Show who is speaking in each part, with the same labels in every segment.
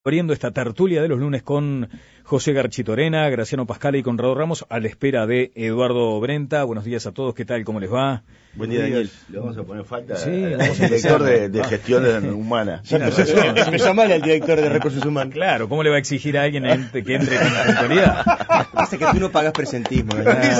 Speaker 1: Abriendo esta tertulia de los lunes con José Garchitorena, Graciano Pascal y Conrado Ramos, a la espera de Eduardo Brenta. Buenos días a todos, ¿qué tal? ¿Cómo les va?
Speaker 2: Buen día, Daniel. Le vamos a poner falta
Speaker 1: al
Speaker 2: director de gestión humana.
Speaker 3: Empezó mal el director de recursos humanos.
Speaker 1: Claro, ¿cómo le va a exigir a alguien que entre con la autoridad?
Speaker 3: Pasa que tú no pagas presentismo.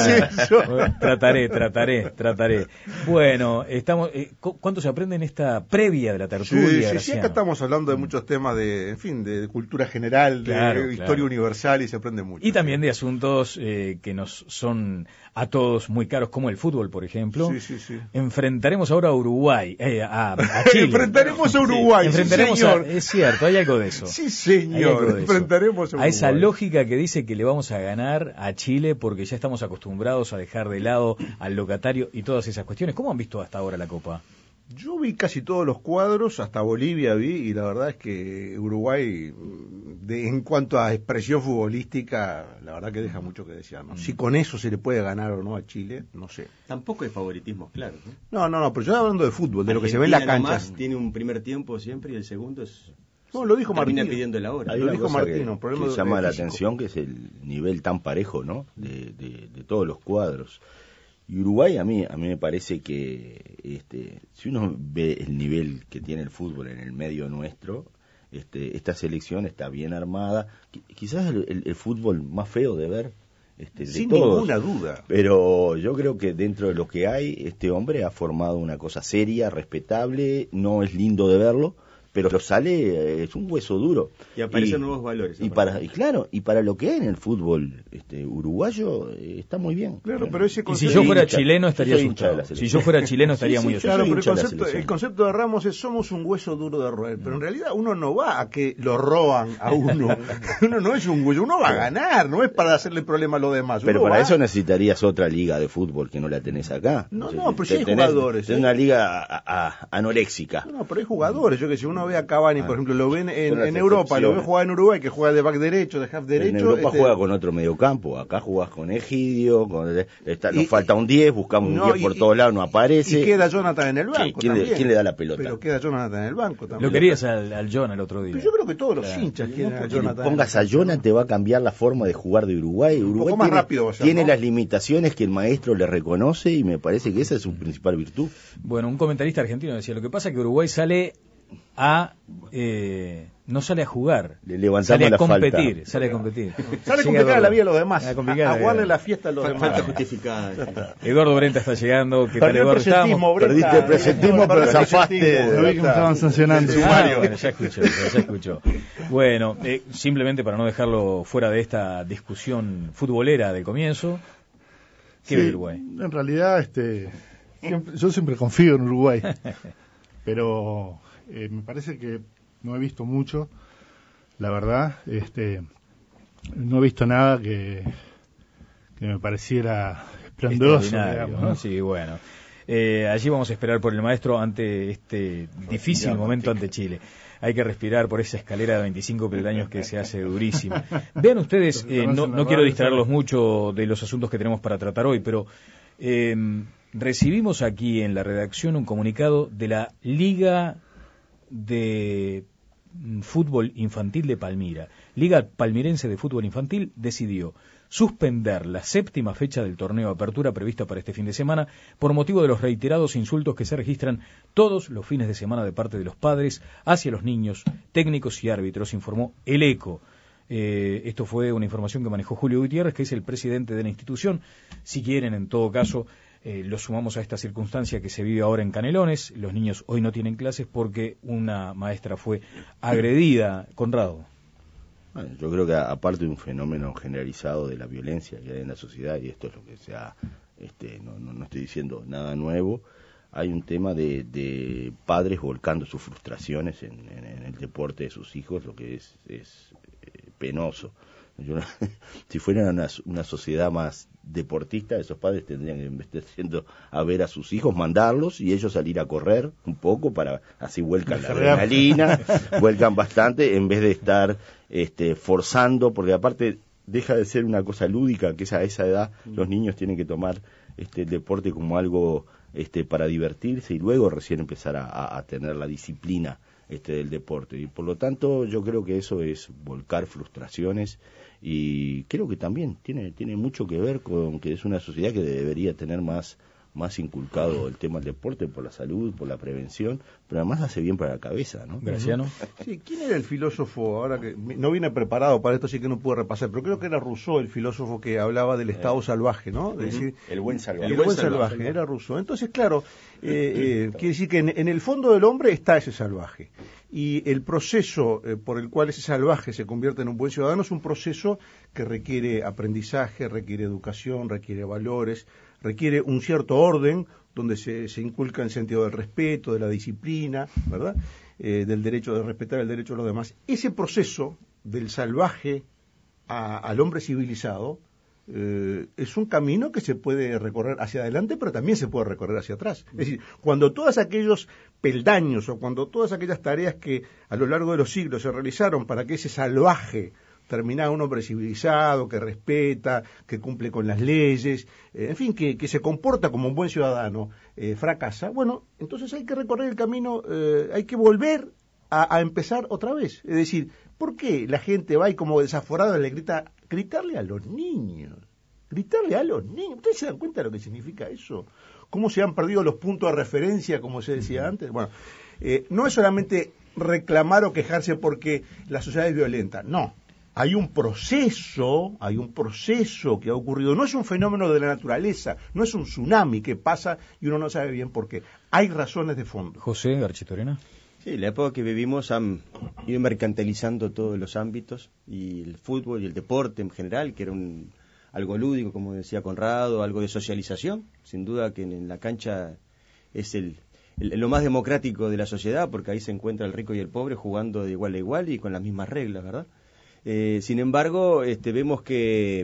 Speaker 1: Trataré. Bueno, estamos. ¿Cuánto se aprende en esta previa de la tertulia?
Speaker 4: Sí, acá estamos hablando de muchos temas de cultura general, de historia universal, y se aprende mucho.
Speaker 1: Y también de asuntos que nos son a todos muy caros, como el fútbol, por ejemplo.
Speaker 4: Sí.
Speaker 1: Enfrentaremos ahora a Uruguay, a Chile.
Speaker 4: Enfrentaremos a Uruguay,
Speaker 1: enfrentaremos
Speaker 4: señor.
Speaker 1: Es cierto, hay algo de eso.
Speaker 4: Sí, señor, enfrentaremos a Uruguay.
Speaker 1: A esa lógica que dice que le vamos a ganar a Chile porque ya estamos acostumbrados a dejar de lado al locatario y todas esas cuestiones. ¿Cómo han visto hasta ahora la Copa?
Speaker 4: Yo vi casi todos los cuadros, hasta Bolivia vi, y la verdad es que Uruguay, en cuanto a expresión futbolística, la verdad que deja mucho que desear, ¿no? Si con eso se le puede ganar o no a Chile, no sé.
Speaker 3: Tampoco hay favoritismos claros,
Speaker 4: ¿no? No, pero yo estoy hablando de fútbol, de lo que se ve en la cancha.
Speaker 3: Tiene un primer tiempo siempre y el segundo es...
Speaker 4: No, lo dijo Martín.
Speaker 3: Pidiendo la hora.
Speaker 2: Hay una cosa
Speaker 4: Martino,
Speaker 2: que llama la atención, que es el nivel tan parejo, ¿no? De todos los cuadros. Y Uruguay a mí me parece que si uno ve el nivel que tiene el fútbol en el medio nuestro, esta selección está bien armada, quizás el fútbol más feo de ver,
Speaker 4: sin
Speaker 2: de todos,
Speaker 4: ninguna duda.
Speaker 2: Pero yo creo que dentro de lo que hay, este hombre ha formado una cosa seria, respetable, no es lindo de verlo, pero lo sale, es un hueso duro.
Speaker 3: Y aparecen nuevos valores.
Speaker 2: Y para lo que hay en el fútbol uruguayo, está muy bien.
Speaker 4: Claro, pero ese
Speaker 1: concepto... Y si yo fuera chileno estaría asustado. Si yo fuera chileno estaría muy asustado.
Speaker 4: Claro, pero el concepto de Ramos es: somos un hueso duro de roer. Pero en realidad uno no va a que lo roban a uno. Uno no es un hueso, uno va a ganar, no es para hacerle problema a los demás.
Speaker 2: Pero para eso necesitarías otra liga de fútbol que no la tenés acá.
Speaker 4: No, pero sí hay jugadores.
Speaker 2: Tenés una liga anoréxica.
Speaker 4: No, pero hay jugadores. Yo que sé, uno ve a Cavani, por ejemplo, lo ven en Europa, lo ve jugar en Uruguay, que juega de back derecho, de half derecho.
Speaker 2: En Europa juega con otro mediocampo, acá jugás con Egidio, nos falta un 10, buscamos un 10 por todos lados, no aparece.
Speaker 4: Y queda Jonathan en el banco.
Speaker 2: ¿Quién le da la pelota?
Speaker 4: Pero queda Jonathan en el banco también.
Speaker 1: Lo querías al John el otro día.
Speaker 4: Pero yo creo que todos los hinchas quieren a Jonathan.
Speaker 2: Pongas a Jonathan, te va a cambiar la forma de jugar de Uruguay.
Speaker 4: Uruguay más rápido
Speaker 2: tiene las limitaciones que el maestro le reconoce, y me parece que esa es su principal virtud.
Speaker 1: Bueno, un comentarista argentino decía: lo que pasa es que Uruguay sale no sale a jugar, sale a competir.
Speaker 4: Sale a complicar la vida a los demás, a jugarle la fiesta a los demás.
Speaker 3: Falta justificada.
Speaker 1: Eduardo Brenta está llegando. ¿Qué tal, Eduardo?
Speaker 2: Perdiste el presentismo, pero zafaste.
Speaker 5: Lo vi que me estaban sancionando.
Speaker 1: Bueno, ya escuchó. Bueno, simplemente para no dejarlo fuera de esta discusión futbolera del comienzo, ¿qué ve Uruguay?
Speaker 5: En realidad, yo siempre confío en Uruguay, pero me parece que no he visto mucho, la verdad. No he visto nada que me pareciera esplendoroso, digamos, ¿no?
Speaker 1: Sí, bueno. Allí vamos a esperar por el maestro ante este difícil momento ante Chile. Hay que respirar por esa escalera de 25 peldaños que se hace durísima. Vean ustedes, no quiero distraerlos mucho de los asuntos que tenemos para tratar hoy, pero recibimos aquí en la redacción un comunicado de la Liga de Fútbol Infantil de Palmira. Liga Palmirense de Fútbol Infantil decidió suspender la 7ª fecha del torneo de apertura prevista para este fin de semana por motivo de los reiterados insultos que se registran todos los fines de semana de parte de los padres hacia los niños, técnicos y árbitros, informó El Eco. Esto fue una información que manejó Julio Gutiérrez, que es el presidente de la institución. Si quieren, en todo caso, lo sumamos a esta circunstancia que se vive ahora en Canelones. Los niños hoy no tienen clases porque una maestra fue agredida. Conrado.
Speaker 2: Bueno, yo creo que aparte de un fenómeno generalizado de la violencia que hay en la sociedad, y esto es lo que se ha, no estoy diciendo nada nuevo, hay un tema de padres volcando sus frustraciones en el deporte de sus hijos, lo que es penoso. Si fuera una sociedad más deportista, esos padres tendrían que, en vez de yendo a ver a sus hijos, mandarlos y ellos salir a correr un poco, para así vuelcan la adrenalina, vuelcan bastante, en vez de estar forzando, porque aparte deja de ser una cosa lúdica, que a esa edad los niños tienen que tomar el deporte como algo para divertirse, y luego recién empezar a tener la disciplina del deporte. Y por lo tanto yo creo que eso es volcar frustraciones, y creo que también tiene mucho que ver con que es una sociedad que debería tener más inculcado el tema del deporte por la salud, por la prevención, pero además hace bien para la cabeza, ¿no?
Speaker 1: Graciano.
Speaker 4: Sí, ¿quién era el filósofo? Ahora que no vine preparado para esto, así que no pude repasar, pero creo que era Rousseau el filósofo que hablaba del estado salvaje, ¿no? Es decir,
Speaker 2: El buen salvaje.
Speaker 4: el buen salvaje, era Rousseau. Entonces, claro, quiere decir que en el fondo del hombre está ese salvaje. Y el proceso por el cual ese salvaje se convierte en un buen ciudadano es un proceso que requiere aprendizaje, requiere educación, requiere valores, requiere un cierto orden donde se inculca el sentido del respeto, de la disciplina, ¿verdad? Del derecho de respetar el derecho de los demás. Ese proceso del salvaje al hombre civilizado es un camino que se puede recorrer hacia adelante, pero también se puede recorrer hacia atrás. Es decir, cuando todos aquellos peldaños o cuando todas aquellas tareas que a lo largo de los siglos se realizaron para que ese salvaje terminara un hombre civilizado, que respeta, que cumple con las leyes, en fin, que se comporta como un buen ciudadano, fracasa, bueno, entonces hay que recorrer el camino, hay que volver a empezar otra vez. Es decir, ¿por qué la gente va y como desaforada le gritarle a los niños? Gritarle a los niños. ¿Ustedes se dan cuenta de lo que significa eso? ¿Cómo se han perdido los puntos de referencia, como se decía antes? Bueno, no es solamente reclamar o quejarse porque la sociedad es violenta, no. Hay un proceso que ha ocurrido, no es un fenómeno de la naturaleza, no es un tsunami que pasa y uno no sabe bien por qué. Hay razones de fondo.
Speaker 1: José Garchitorena.
Speaker 3: Sí, la época que vivimos han ido mercantilizando todos los ámbitos, y el fútbol y el deporte en general, que era algo lúdico, como decía Conrado, algo de socialización. Sin duda que en la cancha es lo más democrático de la sociedad, porque ahí se encuentra el rico y el pobre jugando de igual a igual y con las mismas reglas, ¿verdad? Sin embargo, vemos que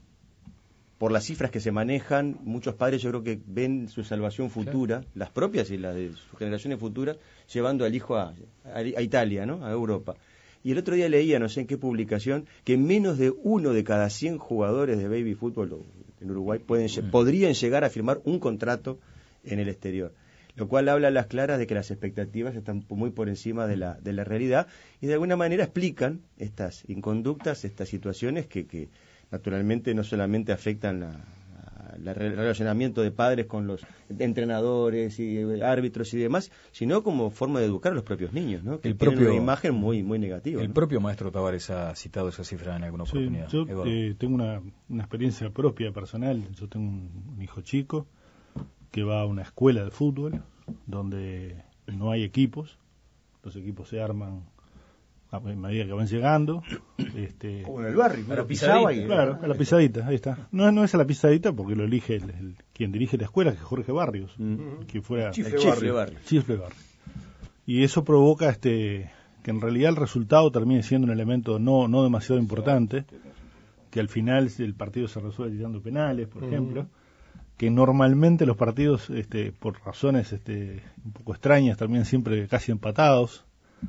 Speaker 3: por las cifras que se manejan, muchos padres yo creo que ven su salvación futura, claro, las propias y las de sus generaciones futuras, llevando al hijo a Italia, ¿no? A Europa. Y el otro día leía, no sé en qué publicación, que menos de 1 de cada 100 jugadores de baby fútbol en Uruguay podrían llegar a firmar un contrato en el exterior, lo cual habla a las claras de que las expectativas están muy por encima de la realidad, y de alguna manera explican estas inconductas, estas situaciones que naturalmente no solamente afectan el relacionamiento de padres con los entrenadores y árbitros y demás, sino como forma de educar a los propios niños, ¿no? Que tienen una imagen muy negativa.
Speaker 1: El propio maestro Tavares ha citado esa cifra en alguna oportunidad.
Speaker 5: Yo tengo una experiencia propia, personal. Yo tengo un hijo chico que va a una escuela de fútbol donde no hay equipos, los equipos se arman a medida que van llegando,
Speaker 4: como en el barrio,
Speaker 1: a la pisadita,
Speaker 5: claro, a la pisadita, ahí está. No es a la pisadita porque lo elige quien dirige la escuela, que es Jorge Barrios, que fuera
Speaker 3: Chifle Barrio.
Speaker 5: Y eso provoca que en realidad el resultado termine siendo un elemento no demasiado importante, que al final el partido se resuelve tirando penales, por ejemplo, que normalmente los partidos, por razones un poco extrañas, terminan siempre casi empatados,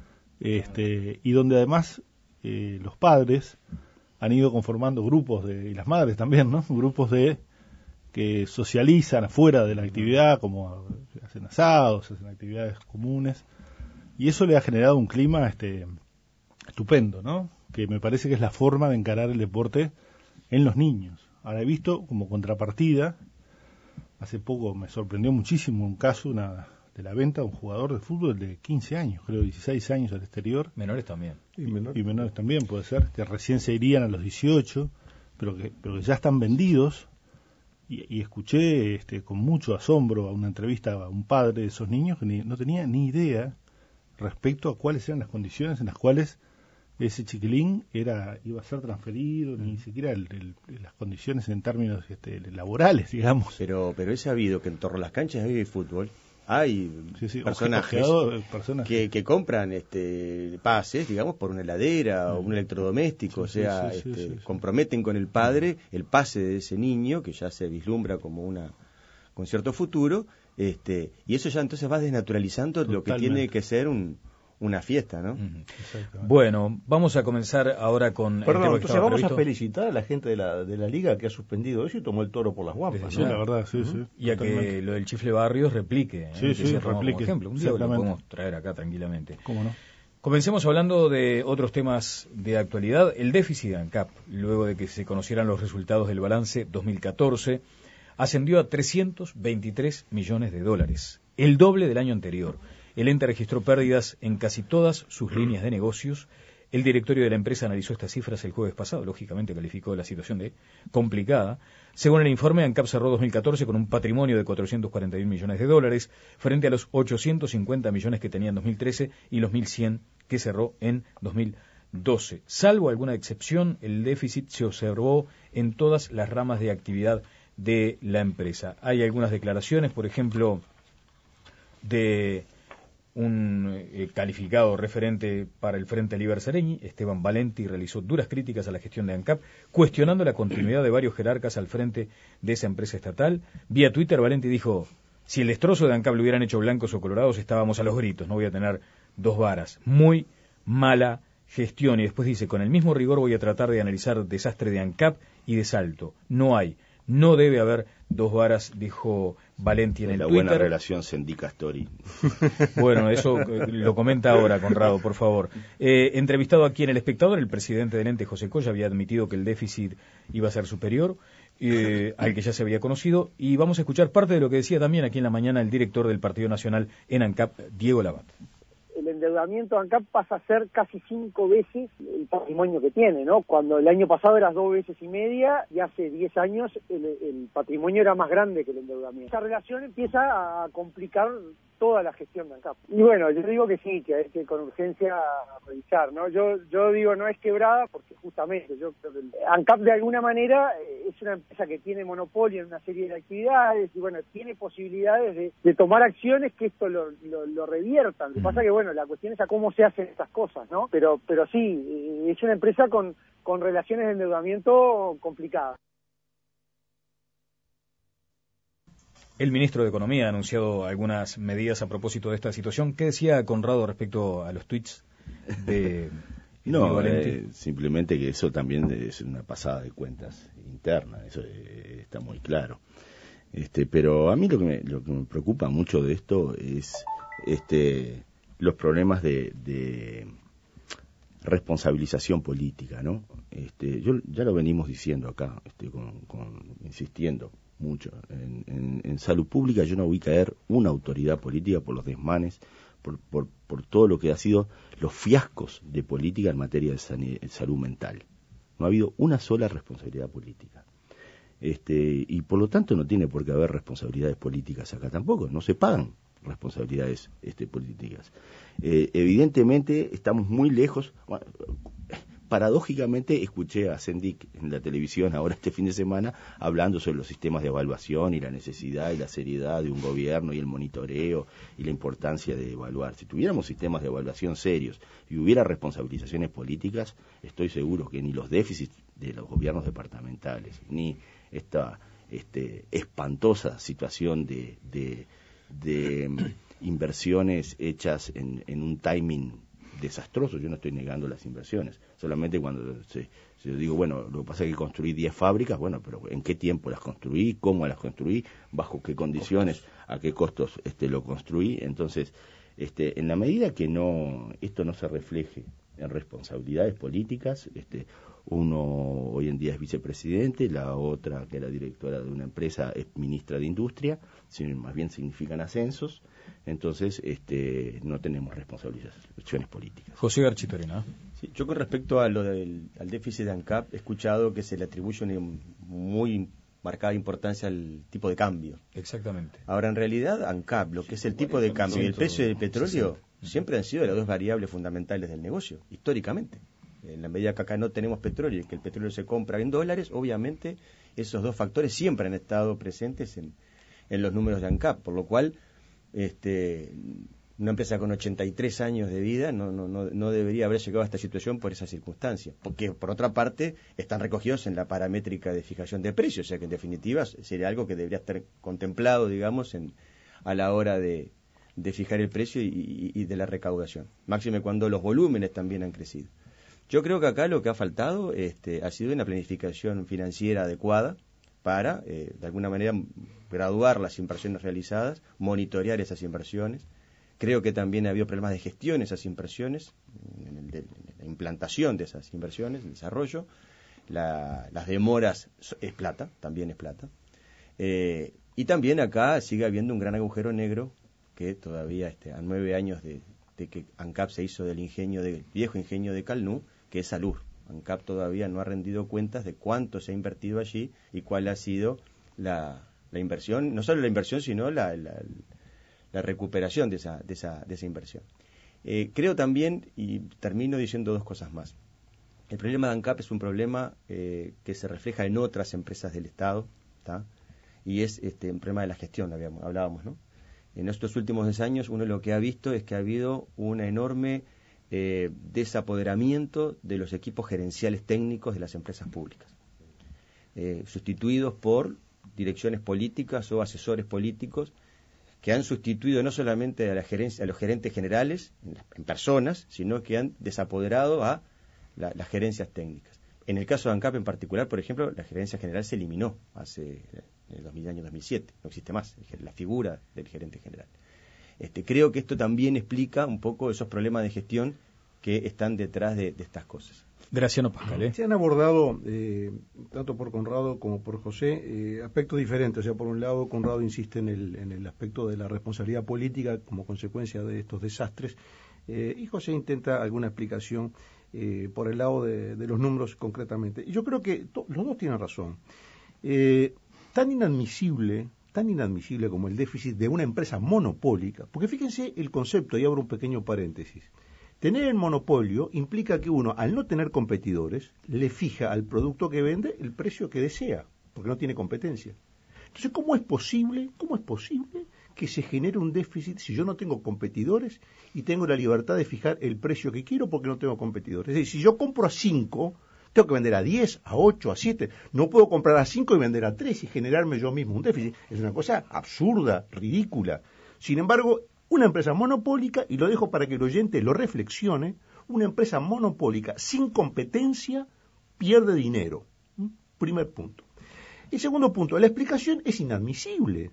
Speaker 5: y donde además los padres han ido conformando grupos y las madres también, ¿no? Grupos que socializan afuera de la actividad, como hacen asados, hacen actividades comunes, y eso le ha generado un clima estupendo, ¿no? Que me parece que es la forma de encarar el deporte en los niños. Ahora he visto como contrapartida, hace poco me sorprendió muchísimo un caso de la venta de un jugador de fútbol de 15 años, creo 16 años al exterior.
Speaker 1: Menores también.
Speaker 5: Y menores también, puede ser, que recién se irían a los 18, pero que ya están vendidos. Y escuché con mucho asombro a una entrevista a un padre de esos niños que no tenía ni idea respecto a cuáles eran las condiciones en las cuales ese chiquilín iba a ser transferido, ni siquiera las condiciones en términos laborales, digamos.
Speaker 3: Pero he sabido que en torno a las canchas de fútbol hay personajes que compran pases, digamos, por una heladera o un electrodoméstico, comprometen con el padre el pase de ese niño que ya se vislumbra como con cierto futuro, y eso ya entonces va desnaturalizando lo que tiene que ser una fiesta, ¿no?
Speaker 1: Bueno, vamos a comenzar ahora con...
Speaker 4: Perdón, entonces vamos a felicitar a la gente de la Liga que ha suspendido eso y tomó el toro por las guampas.
Speaker 5: Sí, la verdad, sí.
Speaker 1: Y a que lo del Chifle Barrios replique.
Speaker 5: Sí, replique.
Speaker 1: Por ejemplo, un día lo podemos traer acá tranquilamente.
Speaker 5: ¿Cómo no?
Speaker 1: Comencemos hablando de otros temas de actualidad. El déficit de ANCAP, luego de que se conocieran los resultados del balance 2014, ascendió a 323 millones de dólares, el doble del año anterior. El ente registró pérdidas en casi todas sus líneas de negocios. El directorio de la empresa analizó estas cifras el jueves pasado, lógicamente calificó la situación de complicada. Según el informe, ANCAP cerró 2014 con un patrimonio de 441 millones de dólares, frente a los 850 millones que tenía en 2013 y los 1.100 que cerró en 2012. Salvo alguna excepción, el déficit se observó en todas las ramas de actividad de la empresa. Hay algunas declaraciones, por ejemplo, de un calificado referente para el Frente Liber Seregni, Esteban Valenti, realizó duras críticas a la gestión de ANCAP, cuestionando la continuidad de varios jerarcas al frente de esa empresa estatal. Vía Twitter, Valenti dijo: si el destrozo de ANCAP lo hubieran hecho blancos o colorados, estábamos a los gritos, no voy a tener dos varas. Muy mala gestión. Y después dice: con el mismo rigor voy a tratar de analizar el desastre de ANCAP y de Salto. No debe haber dos varas, dijo Valenti en el Twitter.
Speaker 2: La buena relación Sendica-Astori.
Speaker 1: Bueno, eso lo comenta ahora, Conrado, por favor. Entrevistado aquí en El Espectador, el presidente del ente, José Colla, había admitido que el déficit iba a ser superior al que ya se había conocido, y vamos a escuchar parte de lo que decía también aquí en la mañana el director del Partido Nacional en ANCAP, Diego Labat.
Speaker 6: El endeudamiento de ANCAP pasa a ser casi 5 veces el patrimonio que tiene, ¿no? Cuando el año pasado era 2,5 veces, y hace 10 años el patrimonio era más grande que el endeudamiento. Esa relación empieza a complicar toda la gestión de ANCAP. Y bueno, yo digo que sí, que hay que con urgencia revisar, ¿no? Yo digo no es quebrada porque justamente yo creo que ANCAP de alguna manera es una empresa que tiene monopolio en una serie de actividades y bueno, tiene posibilidades de tomar acciones que esto lo reviertan. Lo que pasa que bueno, la cuestión es a cómo se hacen estas cosas, ¿no? Pero sí, es una empresa con relaciones de endeudamiento complicadas.
Speaker 1: El ministro de Economía ha anunciado algunas medidas a propósito de esta situación. ¿Qué decía Conrado respecto a los tweets de
Speaker 2: No, simplemente que eso también es una pasada de cuentas interna, eso está muy claro. Pero a mí lo que me preocupa mucho de esto es los problemas de responsabilización política, ¿no? Ya lo venimos diciendo acá, insistiendo mucho. En salud pública yo no voy a caer una autoridad política por los desmanes, por todo lo que ha sido los fiascos de política en materia de salud mental. No ha habido una sola responsabilidad política. Y por lo tanto no tiene por qué haber responsabilidades políticas acá tampoco, no se pagan responsabilidades políticas. Evidentemente estamos muy lejos. Bueno, paradójicamente escuché a Sendik en la televisión ahora este fin de semana hablando sobre los sistemas de evaluación y la necesidad y la seriedad de un gobierno y el monitoreo y la importancia de evaluar. Si tuviéramos sistemas de evaluación serios y hubiera responsabilizaciones políticas, estoy seguro que ni los déficits de los gobiernos departamentales, ni esta espantosa situación de inversiones hechas en un timing desastroso. Yo no estoy negando las inversiones, solamente cuando yo digo, bueno, lo que pasa es que construí 10 fábricas, bueno, pero ¿en qué tiempo las construí? ¿Cómo las construí? ¿Bajo qué condiciones? ¿A qué costos lo construí? Entonces, en la medida que esto no se refleje en responsabilidades políticas, uno hoy en día es vicepresidente, la otra, que era directora de una empresa, es ministra de Industria, sino más bien significan ascensos. Entonces, no tenemos responsabilizaciones políticas.
Speaker 1: José Garchitorena.
Speaker 3: Sí, yo con respecto al déficit de ANCAP he escuchado que se le atribuye una muy marcada importancia al tipo de cambio.
Speaker 1: Exactamente.
Speaker 3: Ahora, en realidad, ANCAP, lo que es el tipo de cambio y el precio del petróleo, siempre han sido las dos variables fundamentales del negocio, históricamente. En la medida que acá no tenemos petróleo y que el petróleo se compra en dólares, obviamente esos dos factores siempre han estado presentes en los números de ANCAP, por lo cual una empresa con 83 años de vida no debería haber llegado a esta situación por esa circunstancia, porque por otra parte están recogidos en la paramétrica de fijación de precios, o sea que en definitiva sería algo que debería estar contemplado, digamos, a la hora de fijar el precio y de la recaudación, máxime cuando los volúmenes también han crecido. Yo creo que acá lo que ha faltado ha sido una planificación financiera adecuada para, de alguna manera, graduar las inversiones realizadas, monitorear esas inversiones, Creo que también ha habido problemas de gestión en esas inversiones, en la implantación de esas inversiones, el desarrollo. Las demoras es plata, también es plata. Y también acá sigue habiendo un gran agujero negro que todavía a 9 años de que ANCAP se hizo del viejo ingenio de Calnú, que es Salur. ANCAP todavía no ha rendido cuentas de cuánto se ha invertido allí y cuál ha sido la inversión, no solo la inversión, sino la recuperación de esa inversión. Creo también, y termino diciendo 2 cosas más. El problema de ANCAP es un problema que se refleja en otras empresas del Estado, ¿tá? Y es un problema de la gestión, hablábamos, ¿no? En estos últimos 10 años uno lo que ha visto es que ha habido un enorme desapoderamiento de los equipos gerenciales técnicos de las empresas públicas, sustituidos por direcciones políticas o asesores políticos que han sustituido no solamente a los gerentes generales en personas, sino que han desapoderado a las gerencias técnicas. En el caso de ANCAP en particular, por ejemplo, la gerencia general se eliminó en el año 2007, no existe más la figura del gerente general. Creo que esto también explica un poco esos problemas de gestión que están detrás de estas cosas.
Speaker 1: Graciano Pascal.
Speaker 4: Se han abordado, tanto por Conrado como por José, aspectos diferentes. O sea, por un lado, Conrado insiste en el aspecto de la responsabilidad política como consecuencia de estos desastres, y José intenta alguna explicación por el lado de los números concretamente. Y yo creo que los dos tienen razón. Tan inadmisible como el déficit de una empresa monopólica, porque fíjense el concepto, y abro un pequeño paréntesis. Tener el monopolio implica que uno, al no tener competidores, le fija al producto que vende el precio que desea, porque no tiene competencia. Entonces, ¿cómo es posible que se genere un déficit si yo no tengo competidores y tengo la libertad de fijar el precio que quiero porque no tengo competidores? Es decir, si yo compro a 5, tengo que vender a 10, a 8, a 7. No puedo comprar a 5 y vender a 3 y generarme yo mismo un déficit. Es una cosa absurda, ridícula. Sin embargo, una empresa monopólica, y lo dejo para que el oyente lo reflexione, una empresa monopólica sin competencia pierde dinero. Primer punto. El segundo punto, la explicación es inadmisible.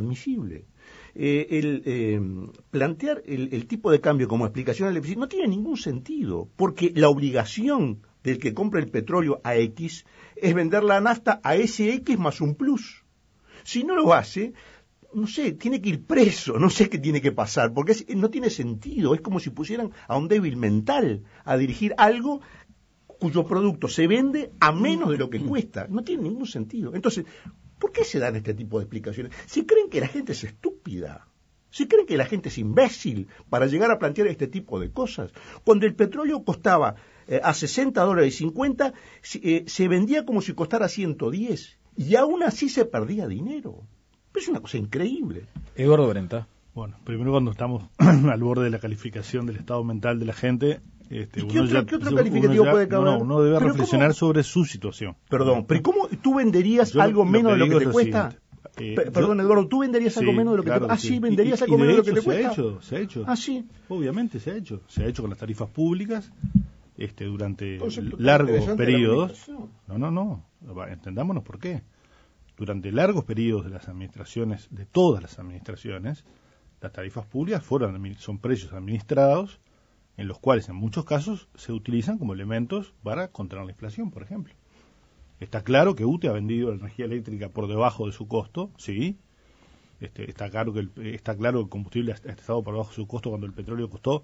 Speaker 4: Plantear el tipo de cambio como explicación al déficit no tiene ningún sentido, porque la obligación del que compra el petróleo a X es vender la nafta a ese X más un plus. Si no lo hace, no sé, tiene que ir preso, no sé qué tiene que pasar, porque no tiene sentido. Es como si pusieran a un débil mental a dirigir algo cuyo producto se vende a menos de lo que cuesta. No tiene ningún sentido. Entonces, ¿por qué se dan este tipo de explicaciones? Si creen que la gente es estúpida, si creen que la gente es imbécil para llegar a plantear este tipo de cosas. Cuando el petróleo costaba a $60.50, se vendía como si costara 110, y aún así se perdía dinero. Es una cosa increíble.
Speaker 1: Eduardo Brenta.
Speaker 5: Bueno, primero, cuando estamos al borde de la calificación del estado mental de la gente,
Speaker 4: ¿qué otro calificativo puede caber?
Speaker 5: Uno debe reflexionar sobre su situación.
Speaker 4: Perdón, pero ¿cómo tú venderías algo menos de lo que te cuesta? Perdón, Eduardo, ¿tú venderías algo menos de lo que te cuesta? Sí, venderías algo menos de lo que te cuesta.
Speaker 5: Se ha hecho.
Speaker 4: Ah, sí.
Speaker 5: Obviamente se ha hecho. Se ha hecho con las tarifas públicas durante largos periodos. No. Entendámonos por qué. Durante largos periodos de las administraciones, de todas las administraciones, las tarifas públicas son precios administrados en los cuales en muchos casos se utilizan como elementos para controlar la inflación, por ejemplo. Está claro que UTE ha vendido la energía eléctrica por debajo de su costo, sí. Está claro que el combustible ha estado por debajo de su costo cuando el petróleo costó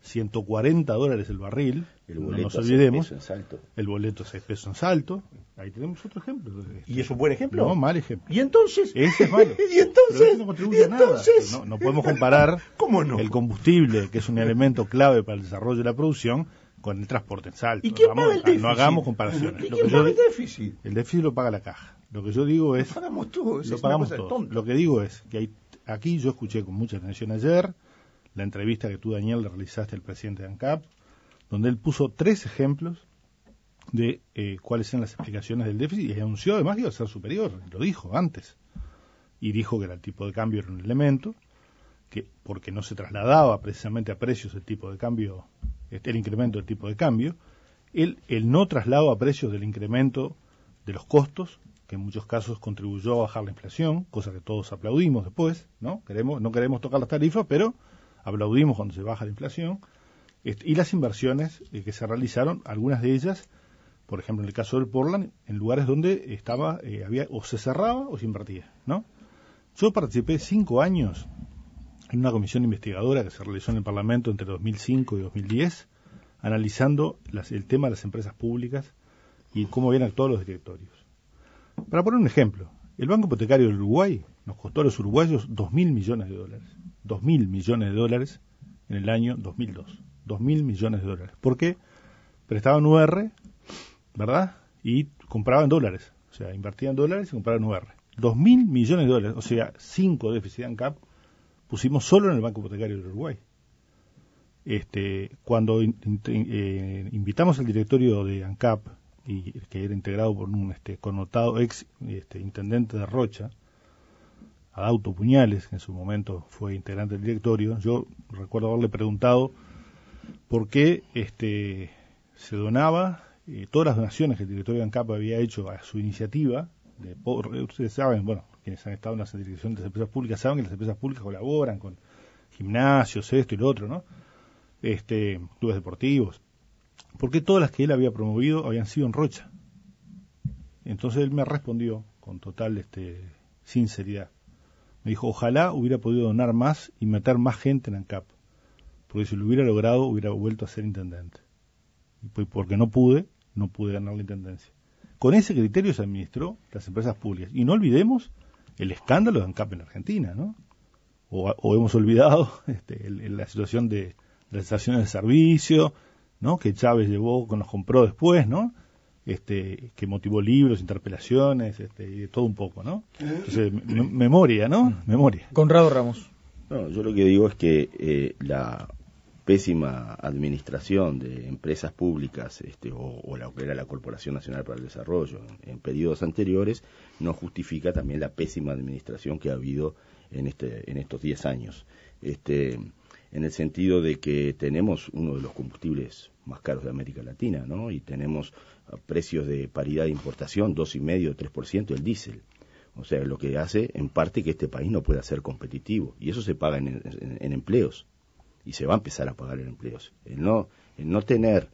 Speaker 5: $140 el barril. No nos olvidemos. El boleto a 6 pesos en salto. Ahí tenemos otro ejemplo.
Speaker 4: ¿Y es un buen ejemplo?
Speaker 5: No, mal ejemplo.
Speaker 4: ¿Y entonces?
Speaker 5: Ese es malo.
Speaker 4: ¿Y entonces?
Speaker 5: Pero eso no contribuye a nada. No podemos comparar
Speaker 4: ¿Cómo no?
Speaker 5: el combustible, que es un elemento clave para el desarrollo de la producción, con el transporte en salto.
Speaker 4: ¿Y quién paga el déficit?
Speaker 5: No hagamos comparaciones.
Speaker 4: ¿Y quién paga el déficit?
Speaker 5: El déficit lo paga la caja. Lo que yo digo es...
Speaker 4: Lo pagamos todos.
Speaker 5: Lo pagamos todos. Lo que digo es que aquí yo escuché con mucha atención ayer la entrevista que tú, Daniel, le realizaste al presidente de ANCAP, donde él puso 3 ejemplos de cuáles eran las explicaciones del déficit, y anunció además que iba a ser superior, lo dijo antes, y dijo que el tipo de cambio era un elemento, que porque no se trasladaba precisamente a precios el tipo de cambio, el incremento del tipo de cambio, el no traslado a precios del incremento de los costos, que en muchos casos contribuyó a bajar la inflación, cosa que todos aplaudimos después, ¿no? No queremos tocar las tarifas, pero aplaudimos cuando se baja la inflación, y las inversiones que se realizaron, algunas de ellas, por ejemplo en el caso del Portland, en lugares donde había o se cerraba o se invertía, ¿no? Yo participé 5 años en una comisión investigadora que se realizó en el Parlamento entre 2005 y 2010, analizando el tema de las empresas públicas y cómo habían actuado los directorios. Para poner un ejemplo, el Banco Hipotecario del Uruguay nos costó a los uruguayos $2.000 millones. $2.000 millones en el año 2002. $2.000 millones. ¿Por qué? Prestaban UR, ¿verdad? Y compraban dólares. O sea, invertían dólares y compraban UR. $2.000 millones, o sea, 5 déficit de ANCAP pusimos solo en el Banco Hipotecario del Uruguay. Cuando invitamos al directorio de ANCAP, y que era integrado por un connotado ex intendente de Rocha, Adauto Puñales, que en su momento fue integrante del directorio, yo recuerdo haberle preguntado por qué se donaba todas las donaciones que el directorio de ANCAP había hecho a su iniciativa. Ustedes saben, bueno, quienes han estado en la dirección de las empresas públicas saben que las empresas públicas colaboran con gimnasios, esto y lo otro, ¿no? Clubes deportivos. ¿Por qué todas las que él había promovido habían sido en Rocha? Entonces él me respondió con total sinceridad. Me dijo, ojalá hubiera podido donar más y meter más gente en ANCAP, porque si lo hubiera logrado hubiera vuelto a ser intendente. Y porque no pude ganar la intendencia. Con ese criterio se administró las empresas públicas. Y no olvidemos el escándalo de ANCAP en Argentina, ¿no? O hemos olvidado la situación de las estaciones de servicio, ¿no? Que Chávez nos compró después, ¿no? Que motivó libros, interpelaciones, y de todo un poco, ¿no? Entonces, memoria, ¿no? Memoria.
Speaker 1: Conrado Ramos.
Speaker 2: No, yo lo que digo es que la pésima administración de empresas públicas o lo que era la Corporación Nacional para el Desarrollo en periodos anteriores no justifica también la pésima administración que ha habido en estos 10 años. En el sentido de que tenemos uno de los combustibles más caros de América Latina, ¿no? Y tenemos precios de paridad de importación, 2,5%, 3% el diésel. O sea, lo que hace en parte que este país no pueda ser competitivo. Y eso se paga en empleos. Y se va a empezar a pagar en empleos. El no tener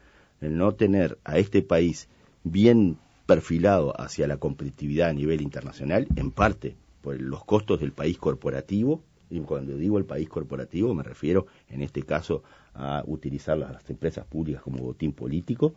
Speaker 2: a este país bien perfilado hacia la competitividad a nivel internacional, en parte por los costos del país corporativo. Y cuando digo el país corporativo me refiero en este caso a utilizar las empresas públicas como botín político,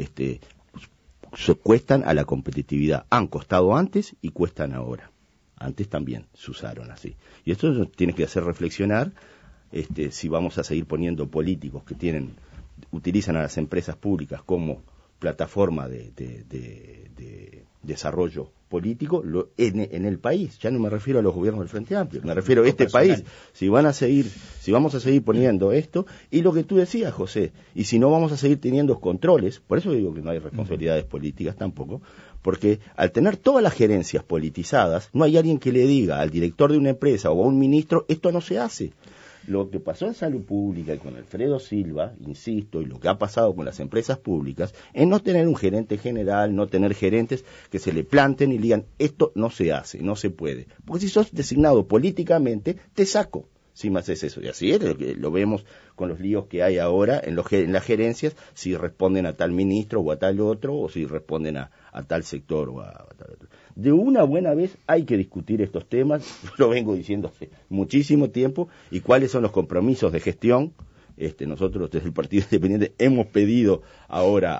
Speaker 2: cuestan a la competitividad. Han costado antes y cuestan ahora. Antes también se usaron así. Y esto nos tiene que hacer reflexionar si vamos a seguir poniendo políticos que utilizan a las empresas públicas como plataforma de desarrollo político en el país. Ya no me refiero a los gobiernos del Frente Amplio, me refiero a este país. Si vamos a seguir poniendo esto, y lo que tú decías, José, y si no vamos a seguir teniendo controles, por eso digo que no hay responsabilidades políticas tampoco, porque al tener todas las gerencias politizadas, no hay alguien que le diga al director de una empresa o a un ministro, esto no se hace. Lo que pasó en Salud Pública y con Alfredo Silva, insisto, y lo que ha pasado con las empresas públicas, es no tener un gerente general, no tener gerentes que se le planten y le digan, esto no se hace, no se puede. Porque si sos designado políticamente, te saco si me haces eso. Y así es lo vemos con los líos que hay ahora en las gerencias, si responden a tal ministro o a tal otro, o si responden a tal sector o a tal otro. De una buena vez hay que discutir estos temas, lo vengo diciendo hace muchísimo tiempo, y cuáles son los compromisos de gestión. Nosotros desde el Partido Independiente hemos pedido ahora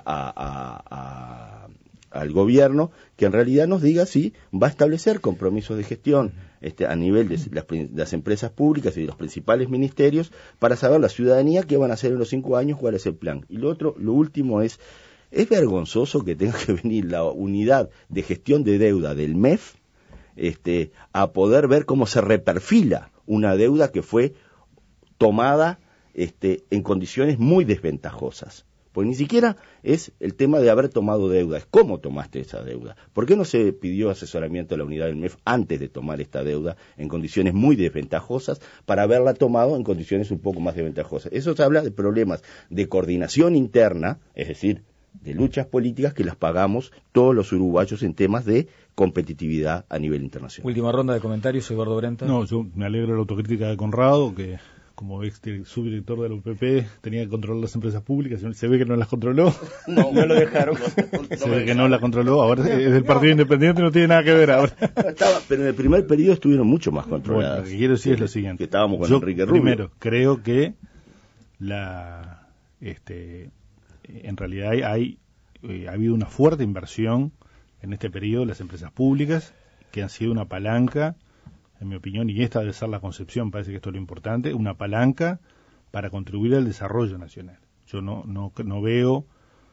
Speaker 2: al gobierno que en realidad nos diga si va a establecer compromisos de gestión a nivel de las empresas públicas y de los principales ministerios para saber la ciudadanía qué van a hacer en los 5 años, cuál es el plan. Y lo último es vergonzoso que tenga que venir la unidad de gestión de deuda del MEF a poder ver cómo se reperfila una deuda que fue tomada en condiciones muy desventajosas. Porque ni siquiera es el tema de haber tomado deuda, es cómo tomaste esa deuda. ¿Por qué no se pidió asesoramiento a la unidad del MEF antes de tomar esta deuda en condiciones muy desventajosas para haberla tomado en condiciones un poco más desventajosas? Eso se habla de problemas de coordinación interna, es decir, de luchas políticas que las pagamos todos los uruguayos en temas de competitividad a nivel internacional.
Speaker 1: Última ronda de comentarios, Eduardo Brenta.
Speaker 5: No, yo me alegro de la autocrítica de Conrado, que como subdirector de la UPP, tenía que controlar las empresas públicas, se ve que no las controló.
Speaker 3: No lo dejaron.
Speaker 5: Se ve que no las controló, ahora es del Partido Independiente, no tiene nada que ver ahora.
Speaker 2: Pero en el primer periodo estuvieron mucho más controladas.
Speaker 5: Bueno, lo que quiero decir es lo siguiente.
Speaker 2: Que estábamos con
Speaker 5: Yo,
Speaker 2: Enrique Rubio.
Speaker 5: Primero, creo que en realidad ha habido una fuerte inversión en este periodo de las empresas públicas, que han sido una palanca, en mi opinión, y esta debe ser la concepción, parece que esto es lo importante, una palanca para contribuir al desarrollo nacional. Yo no veo,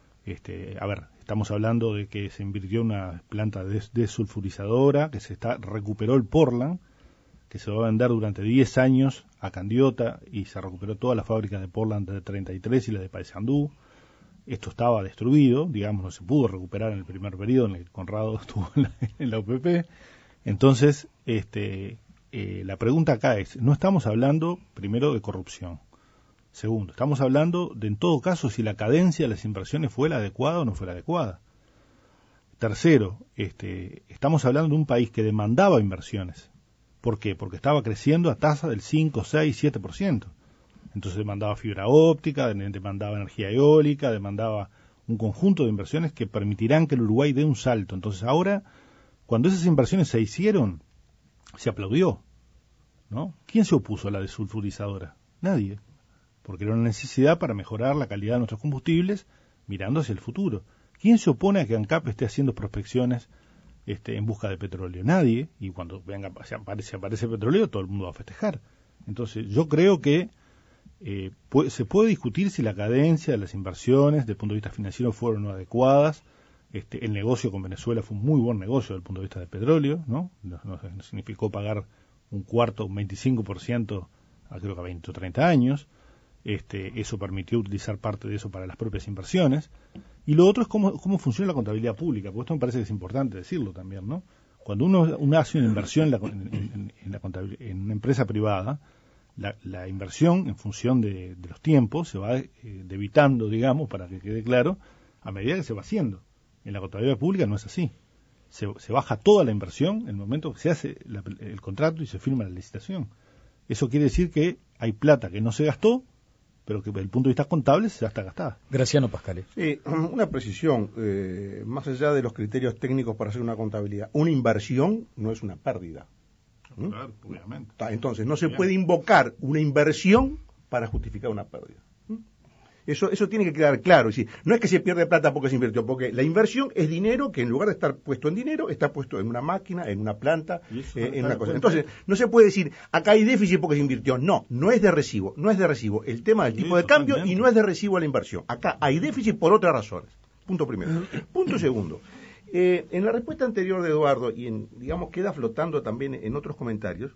Speaker 5: estamos hablando de que se invirtió una planta desulfurizadora, que recuperó el Portland, que se va a vender durante 10 años a Candiota, y se recuperó toda la fábrica de Portland de 33 y la de Paysandú. Esto estaba destruido, digamos, no se pudo recuperar en el primer periodo en el que Conrado estuvo en la UPP. Entonces, la pregunta acá es, no estamos hablando, primero, de corrupción. Segundo, estamos hablando de, en todo caso, si la cadencia de las inversiones fue la adecuada o no fue la adecuada. Tercero, estamos hablando de un país que demandaba inversiones. ¿Por qué? Porque estaba creciendo a tasa del 5, 6, 7%. Entonces demandaba fibra óptica, demandaba energía eólica, demandaba un conjunto de inversiones que permitirán que el Uruguay dé un salto. Entonces ahora, cuando esas inversiones se hicieron, se aplaudió, ¿no? ¿Quién se opuso a la desulfurizadora? Nadie, porque era una necesidad para mejorar la calidad de nuestros combustibles mirando hacia el futuro. ¿Quién se opone a que ANCAP esté haciendo prospecciones en busca de petróleo? Nadie, y cuando aparece petróleo todo el mundo va a festejar. Entonces yo creo que se puede discutir si la cadencia de las inversiones desde el punto de vista financiero fueron adecuadas. El negocio con Venezuela fue un muy buen negocio desde el punto de vista del petróleo, ¿no? No significó pagar un 25% a creo que a 20 o 30 años. Eso permitió utilizar parte de eso para las propias inversiones. Y lo otro es cómo funciona la contabilidad pública, porque esto me parece que es importante decirlo también, ¿no? Cuando uno hace una inversión en una empresa privada, la inversión, en función de los tiempos, se va debitando, digamos, para que quede claro, a medida que se va haciendo. En la contabilidad pública no es así. Se baja toda la inversión en el momento que se hace el contrato y se firma la licitación. Eso quiere decir que hay plata que no se gastó, pero que desde el punto de vista contable ya está gastada.
Speaker 1: Graciano Pascale.
Speaker 4: Sí, una precisión, más allá de los criterios técnicos para hacer una contabilidad, una inversión no es una pérdida.
Speaker 5: Claro, obviamente.
Speaker 4: Entonces, no se puede invocar una inversión para justificar una pérdida. Eso tiene que quedar claro. Es decir, no es que se pierde plata porque se invirtió, porque la inversión es dinero que en lugar de estar puesto en dinero, está puesto en una máquina, en una planta, en una cosa. Entonces, no se puede decir, acá hay déficit porque se invirtió. No es de recibo. No es de recibo el tema del tipo de cambio y no es de recibo la inversión. Acá hay déficit por otras razones. Punto primero. Punto segundo. En la respuesta anterior de Eduardo, y digamos queda flotando también en otros comentarios,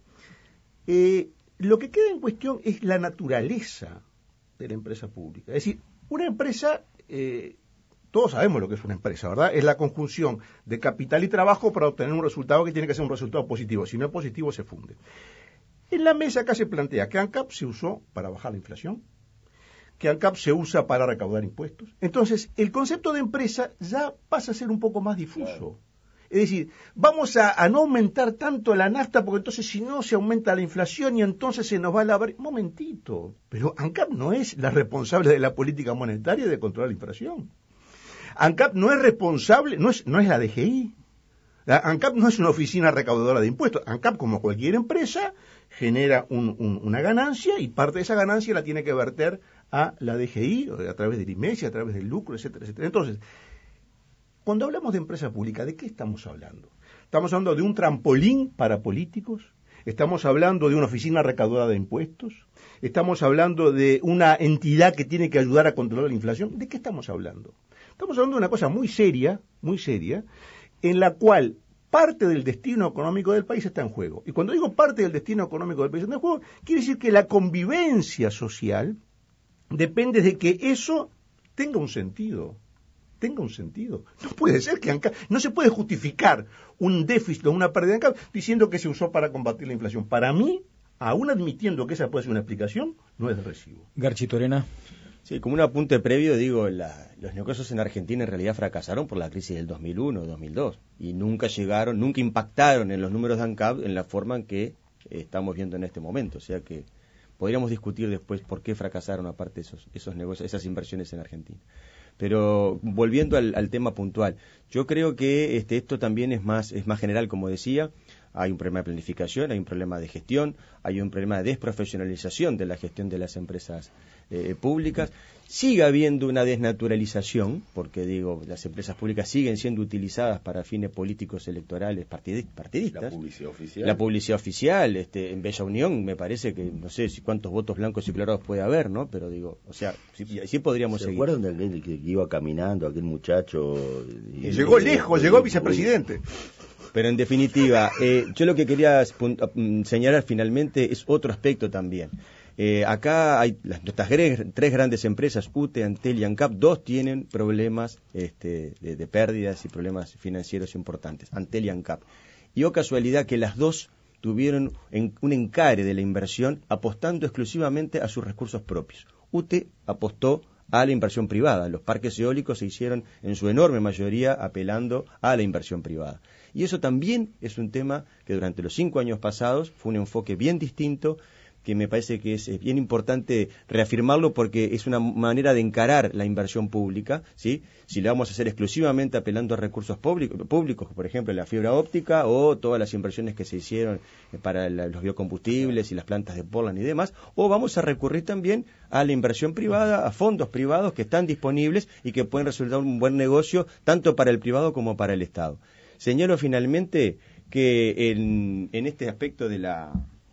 Speaker 4: lo que queda en cuestión es la naturaleza de la empresa pública. Es decir, una empresa, todos sabemos lo que es una empresa, ¿verdad? Es la conjunción de capital y trabajo para obtener un resultado que tiene que ser un resultado positivo. Si no es positivo, se funde. En la mesa acá se plantea que ANCAP se usó para bajar la inflación, que ANCAP se usa para recaudar impuestos. Entonces, el concepto de empresa ya pasa a ser un poco más difuso. Claro. Es decir, vamos a no aumentar tanto la nafta porque entonces si no se aumenta la inflación y entonces se nos va a lavar. Momentito, pero ANCAP no es la responsable de la política monetaria y de controlar la inflación. ANCAP no es responsable, no es la DGI. ANCAP no es una oficina recaudadora de impuestos. ANCAP, como cualquier empresa, genera una ganancia y parte de esa ganancia la tiene que verter a la DGI, a través del IMESI, a través del lucro, etcétera, etcétera. Entonces, cuando hablamos de empresa pública, ¿de qué estamos hablando? ¿Estamos hablando de un trampolín para políticos? ¿Estamos hablando de una oficina recaudadora de impuestos? ¿Estamos hablando de una entidad que tiene que ayudar a controlar la inflación? ¿De qué estamos hablando? Estamos hablando de una cosa muy seria, en la cual parte del destino económico del país está en juego. Y cuando digo parte del destino económico del país está en juego, quiere decir que la convivencia social depende de que eso tenga un sentido. No puede ser que ANCAP, no se puede justificar un déficit o una pérdida de ANCAP diciendo que se usó para combatir la inflación. Para mí, aún admitiendo que esa puede ser una explicación, no es de recibo.
Speaker 1: Garchito Arena.
Speaker 3: Sí, como un apunte previo, digo, los negocios en Argentina en realidad fracasaron por la crisis del 2001-2002 y nunca impactaron en los números de ANCAP en la forma en que estamos viendo en este momento. O sea que Podríamos discutir después por qué fracasaron aparte esos negocios, esas inversiones en Argentina. Pero volviendo al tema puntual, yo creo que esto también es más general, como decía. Hay un problema de planificación, hay un problema de gestión, hay un problema de desprofesionalización de la gestión de las empresas públicas. Sigue habiendo una desnaturalización, porque las empresas públicas siguen siendo utilizadas para fines políticos electorales partidistas. La publicidad oficial, en Bella Unión me parece que no sé cuántos votos blancos y colorados puede haber, ¿no? Pero sí podríamos seguir.
Speaker 2: ¿Se acuerdan de aquel que iba caminando, aquel muchacho?
Speaker 4: Llegó lejos, llegó vicepresidente.
Speaker 3: Pero en definitiva, yo lo que quería señalar finalmente es otro aspecto también. Acá hay nuestras tres grandes empresas, UTE, Antel y ANCAP, dos tienen problemas de pérdidas y problemas financieros importantes, Antel y ANCAP. Y casualidad que las dos tuvieron un encare de la inversión apostando exclusivamente a sus recursos propios. UTE apostó a la inversión privada. Los parques eólicos se hicieron en su enorme mayoría apelando a la inversión privada. Y eso también es un tema que durante los 5 años pasados fue un enfoque bien distinto, que me parece que es bien importante reafirmarlo porque es una manera de encarar la inversión pública, ¿sí? Si la vamos a hacer exclusivamente apelando a recursos públicos, por ejemplo, la fibra óptica o todas las inversiones que se hicieron para los biocombustibles y las plantas de Portland y demás, o vamos a recurrir también a la inversión privada, a fondos privados que están disponibles y que pueden resultar un buen negocio tanto para el privado como para el Estado. Señalo finalmente que en este aspecto de la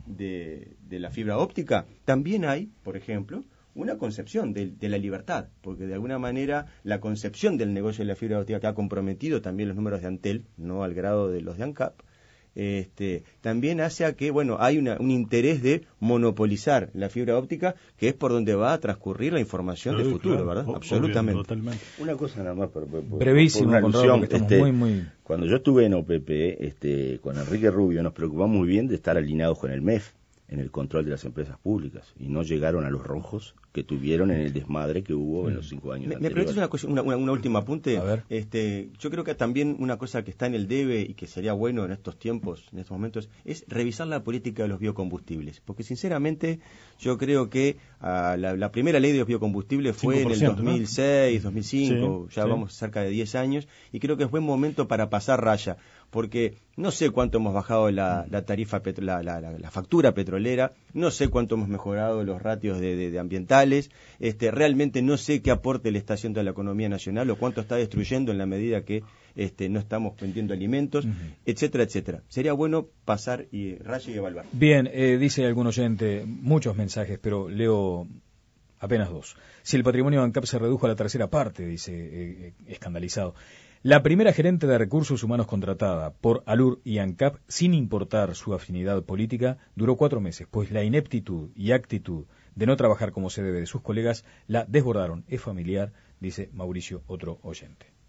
Speaker 3: fibra óptica también hay, por ejemplo, una concepción de la libertad, porque de alguna manera la concepción del negocio de la fibra óptica que ha comprometido también los números de Antel, no al grado de los de ANCAP, también hace a que, hay un interés de monopolizar la fibra óptica, que es por donde va a transcurrir la información del futuro, claro, ¿verdad? Absolutamente.
Speaker 5: Totalmente.
Speaker 2: Una cosa nada más,
Speaker 1: brevísimo,
Speaker 2: por una alusión,
Speaker 1: muy...
Speaker 2: Cuando yo estuve en OPP, con Enrique Rubio, nos preocupamos muy bien de estar alineados con el MEF en el control de las empresas públicas, y no llegaron a los rojos que tuvieron en el desmadre que hubo en los 5 años anteriores.
Speaker 3: ¿Me permites una última apunte?
Speaker 1: A ver.
Speaker 3: Yo creo que también una cosa que está en el debe y que sería bueno en estos tiempos, en estos momentos, es revisar la política de los biocombustibles, porque sinceramente yo creo que la primera ley de los biocombustibles fue en el 2006, ¿no? 2005, sí, vamos cerca de 10 años, y creo que es buen momento para pasar raya, porque no sé cuánto hemos bajado la tarifa, la factura petrolera, no sé cuánto hemos mejorado los ratios de ambientales, realmente no sé qué aporte le está haciendo a la economía nacional o cuánto está destruyendo en la medida que no estamos vendiendo alimentos, etcétera, etcétera. Sería bueno pasar y raya y evaluar.
Speaker 1: Bien, dice algún oyente, muchos mensajes, pero leo apenas 2. Si el patrimonio de ANCAP se redujo a la tercera parte, dice, escandalizado. La primera gerente de recursos humanos contratada por ALUR y ANCAP, sin importar su afinidad política, duró 4 meses, pues la ineptitud y actitud de no trabajar como se debe de sus colegas la desbordaron. Es familiar, dice Mauricio, otro oyente.